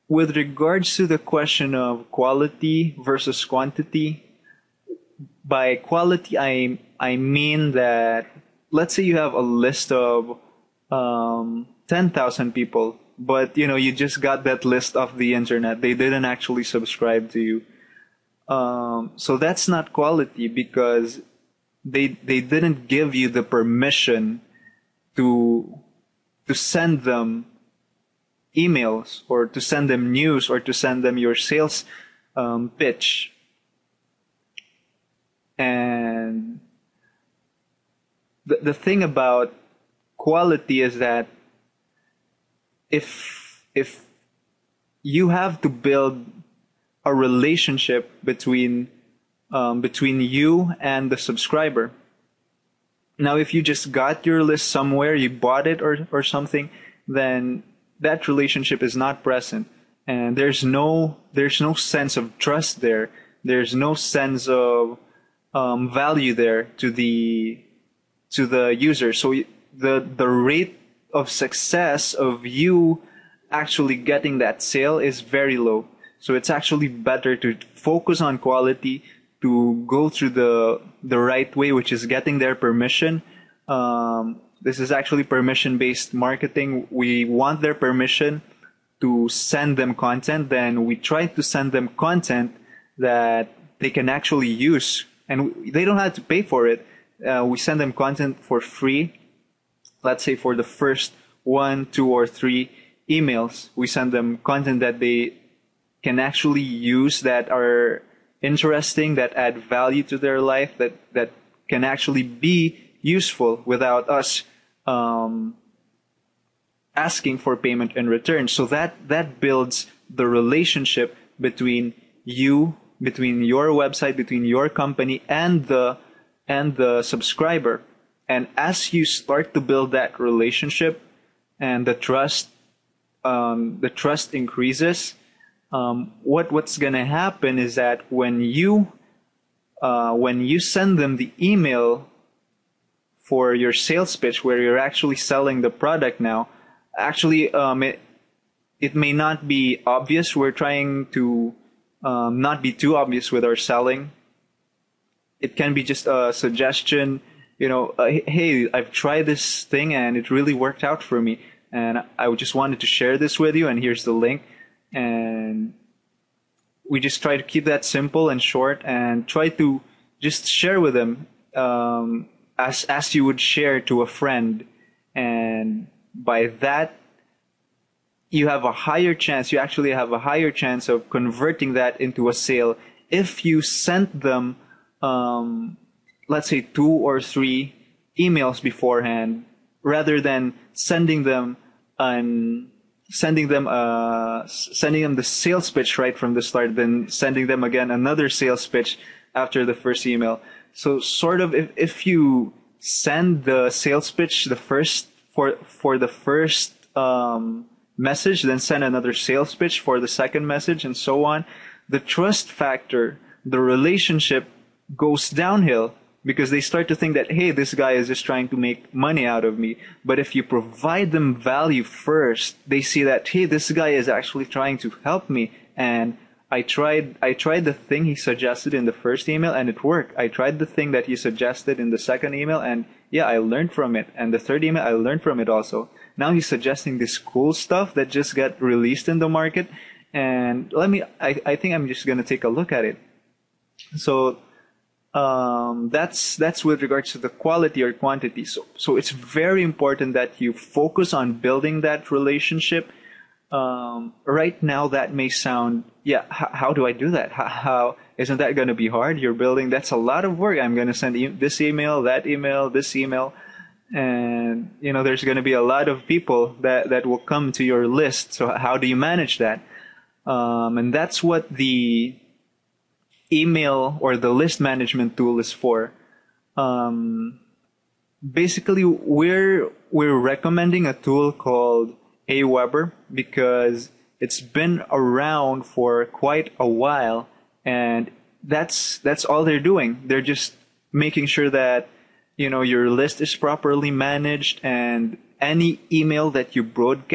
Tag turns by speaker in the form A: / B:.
A: with regards to the question of quality versus quantity, by quality I mean that, let's say you have a list of 10,000 people, but you just got that list off the internet. They didn't actually subscribe to you. So that's not quality, because they didn't give you the permission to send them emails, or to send them news, or to send them your sales pitch. And the thing about quality is that if you have to build a relationship between you and the subscriber. Now, if you just got your list somewhere, you bought it or something, then that relationship is not present, and there's no sense of trust there. There's no sense of value there to the user. So the rate of success of you actually getting that sale is very low. So it's actually better to focus on quality, to go through the right way, which is getting their permission. This is actually permission-based marketing. We want their permission to send them content. Then we try to send them content that they can actually use, and they don't have to pay for it. We send them content for free. Let's say for the first 1, 2, or 3 emails, we send them content that they can actually use, that are interesting, that add value to their life, that can actually be useful without us asking for payment in return. So that builds the relationship between you, between your website, between your company and the subscriber. And as you start to build that relationship, and the trust increases, what's gonna happen is that when you send them the email for your sales pitch, where you're actually selling the product now, actually it may not be obvious. We're trying to not be too obvious with our selling. It can be just a suggestion, hey, I've tried this thing and it really worked out for me, and I just wanted to share this with you, and here's the link. And we just try to keep that simple and short, and try to just share with them as you would share to a friend. And by that, you have a higher chance, you actually have a higher chance of converting that into a sale if you sent them, let's say 2 or 3 emails beforehand, rather than sending them the sales pitch right from the start, then sending them again another sales pitch after the first email. So sort of, if you send the sales pitch for the first message, then send another sales pitch for the second message, and so on, the trust factor, the relationship goes downhill, because they start to think that, hey, this guy is just trying to make money out of me. But if you provide them value first, they see that, hey, this guy is actually trying to help me, and I tried the thing he suggested in the first email and it worked. I tried the thing that he suggested in the second email, and yeah, I learned from it. And the third email, I learned from it also. Now he's suggesting this cool stuff that just got released in the market, and I think I'm just going to take a look at it. So that's with regards to the quality or quantity. So it's very important that you focus on building that relationship. Right now, that may sound, how do I do that? How isn't that going to be hard? You're building, that's a lot of work. I'm going to send this email, that email, this email, and there's going to be a lot of people that will come to your list. So how do you manage that? And that's what the email or the list management tool is for. Basically, we're recommending a tool called Aweber because it's been around for quite a while, and that's all they're doing. They're just making sure that your list is properly managed, and any email that you broadcast